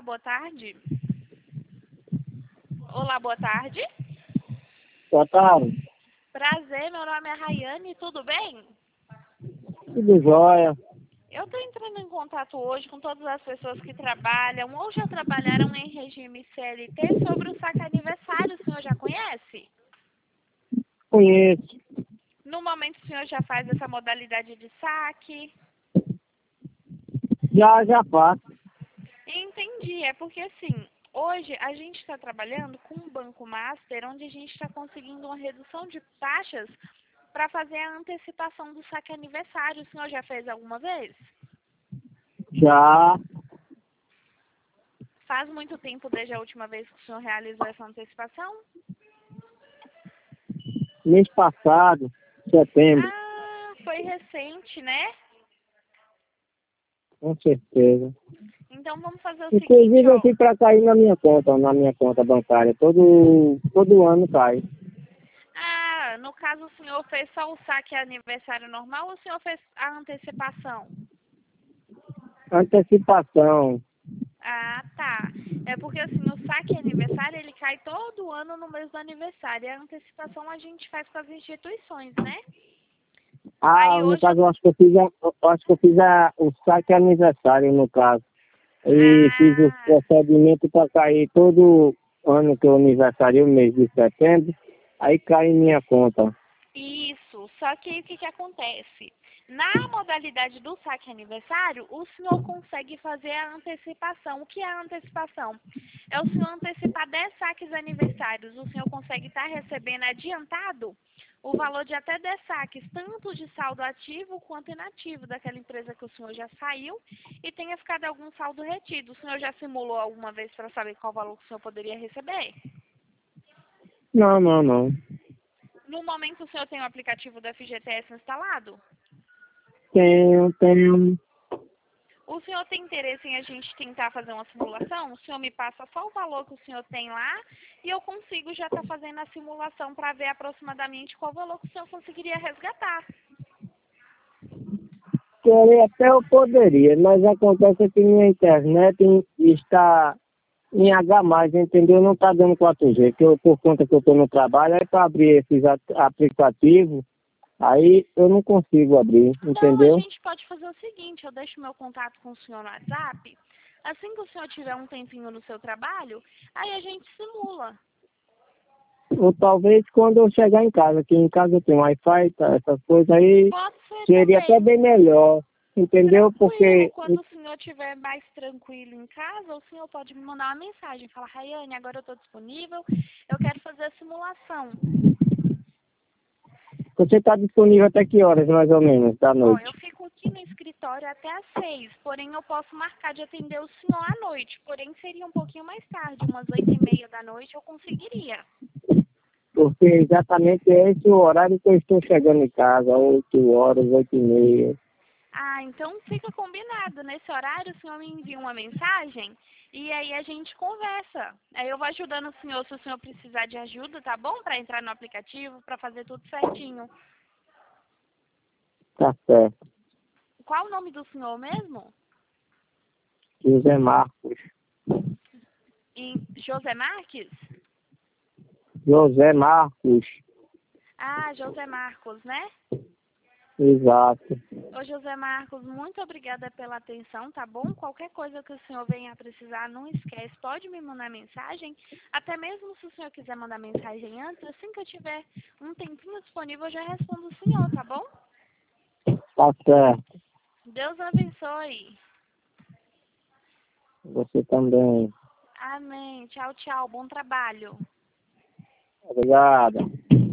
boa tarde. Olá, boa tarde. Boa tarde. Prazer, meu nome é Rayane, tudo bem? Tudo jóia. Eu estou entrando em contato hoje com todas as pessoas que trabalham ou já trabalharam em regime CLT sobre o saque aniversário. O senhor já conhece? Conheço. No momento, o senhor já faz essa modalidade de saque? Já faço. Entendi, é porque assim, hoje a gente está trabalhando com um banco master onde a gente está conseguindo uma redução de taxas para fazer a antecipação do saque aniversário. O senhor já fez alguma vez? Já. Faz muito tempo desde a última vez que o senhor realizou essa antecipação? Mês passado, setembro, Ah, foi recente, né? com certeza. Então vamos fazer o seguinte, Inclusive eu ó. fui para cair na minha conta bancária. Todo ano cai. Ah, no caso o senhor fez só o saque aniversário normal ou o senhor fez a antecipação? Antecipação. Ah, tá. É porque assim, o saque aniversário ele cai todo ano no mês do aniversário. E a antecipação a gente faz com as instituições, né? Aí No hoje caso, eu acho que eu fiz o saque aniversário, no caso. E fiz o Ah, procedimento para cair todo ano que eu aniversario, mês de setembro. Aí cai em minha conta. isso. Só que aí o que que acontece? Na modalidade do saque aniversário, o senhor consegue fazer a antecipação. O que é a antecipação? É o senhor antecipar 10 saques aniversários. O senhor consegue estar recebendo adiantado o valor de até 10 saques, tanto de saldo ativo quanto inativo daquela empresa que o senhor já saiu e tenha ficado algum saldo retido. O senhor já simulou alguma vez para saber qual valor que o senhor poderia receber? Não. No momento, o senhor tem o aplicativo do FGTS instalado? Tenho. O senhor tem interesse em a gente tentar fazer uma simulação? O senhor me passa só o valor que o senhor tem lá e eu consigo já estar fazendo a simulação para ver aproximadamente qual valor que o senhor conseguiria resgatar. Querer até eu poderia, mas acontece que minha internet está em H+, entendeu? Não está dando 4G, que eu, por conta que eu estou no trabalho, aí para abrir esses aplicativos, aí eu não consigo abrir, Então, a entendeu? gente pode fazer o seguinte, eu deixo meu contato com o senhor no WhatsApp. Assim que o senhor tiver um tempinho no seu trabalho, aí a gente simula. Ou talvez quando eu chegar em casa, que em casa eu tenho Wi-Fi, tá, essas coisas aí, Pode ser seria até também. bem melhor, entendeu? Tranquilo, Porque, quando o senhor estiver mais tranquilo em casa, o senhor pode me mandar uma mensagem. Falar, Rayane, agora eu estou disponível, eu quero fazer a simulação. você está disponível até que horas, mais ou menos, da Ó, eu noite? fico aqui no escritório até às 6, porém eu posso marcar de atender o senhor à noite. Porém seria um pouquinho mais tarde, umas 8h30 da noite eu conseguiria. Porque exatamente é esse o horário que eu estou chegando em casa, 8 horas, 8h30. Ah, então fica combinado. Nesse horário o senhor me envia uma mensagem e aí a gente conversa. Aí eu vou ajudando o senhor se o senhor precisar de ajuda, tá bom? Para entrar no aplicativo, para fazer tudo certinho. Tá certo. Qual o nome do senhor mesmo? José Marcos. José Marques? José Marcos. Ah, José Marcos, né? Exato. Ô, José Marcos, muito obrigada pela atenção, tá bom? Qualquer coisa que o senhor venha a precisar, não esquece, pode me mandar mensagem. Até mesmo se o senhor quiser mandar mensagem antes, assim que eu tiver um tempinho disponível, eu já respondo o senhor, tá bom? Tá certo. Deus abençoe. Você também. Amém. Tchau, tchau. Bom trabalho. Obrigado.